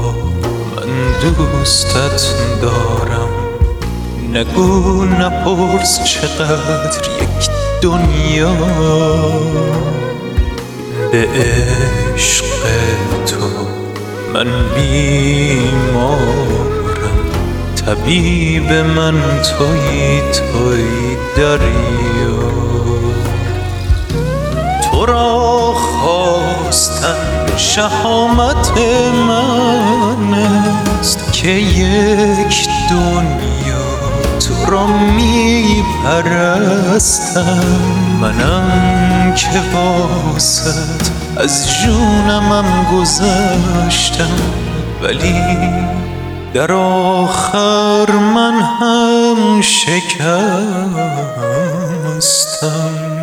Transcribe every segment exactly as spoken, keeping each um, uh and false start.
من دوستت دارم. نگو نپرس چقدر یک دنیا به عشق تو من بیمارم. طبیب من تویی تویی دریا. تو را خواستن شهامت من است که یک دنیا تو را می پرستم. منم که واسط از جونمم گذشتم، ولی در آخر من هم شکستم.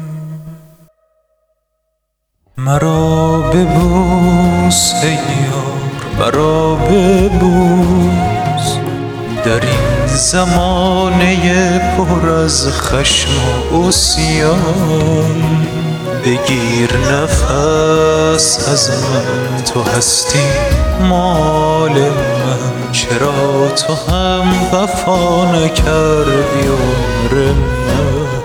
مرا ببوس ای یار، مرا ببوس در این زمانه پر از خشم و عصیان. بگیر نفس از من، تو هستی مال من. چرا تو هم وفا نکردی عمر من؟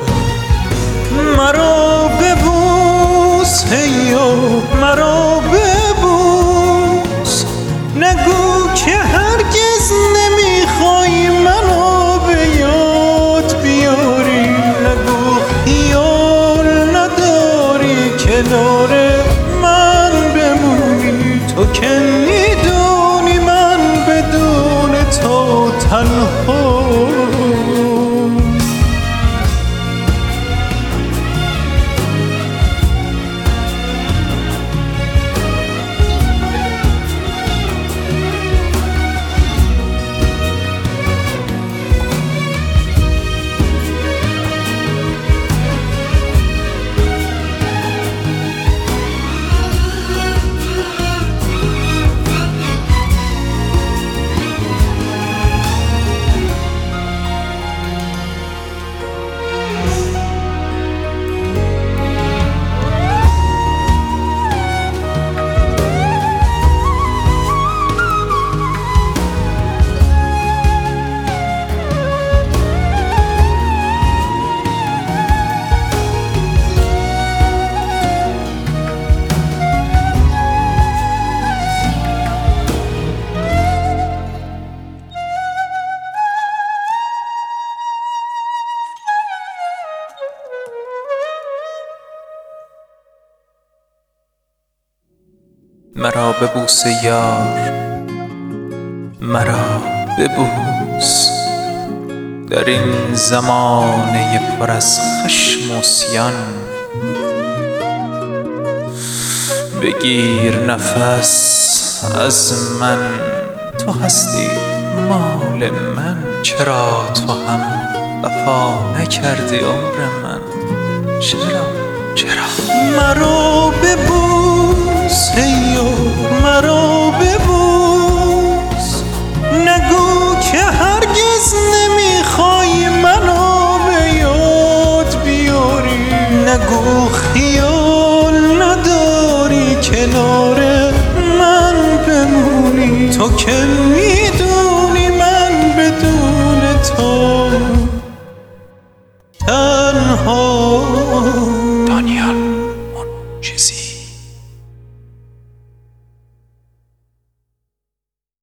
مرا ببوس ای یار، مرا ببوس. نگو که هرگز نمیخوای منو به یاد بیاری. نگو خیال نداری کنار من بمونی. تو که میدونی من بدون تو تنها. مرا ببوس یار، مرا ببوس در این زمانه پر از خشم و عصیان. بگیر نفس از من، تو هستی مال من. چرا تو هم وفا نکردی عمر من؟ چرا چرا مرا ببوس ای یار، مرا ببوس. نگو که هرگز نمیخوای منو به یاد بیاری. نگو خیال نداری کنار من بمونی. تو که میدونی من بدون تو تنها.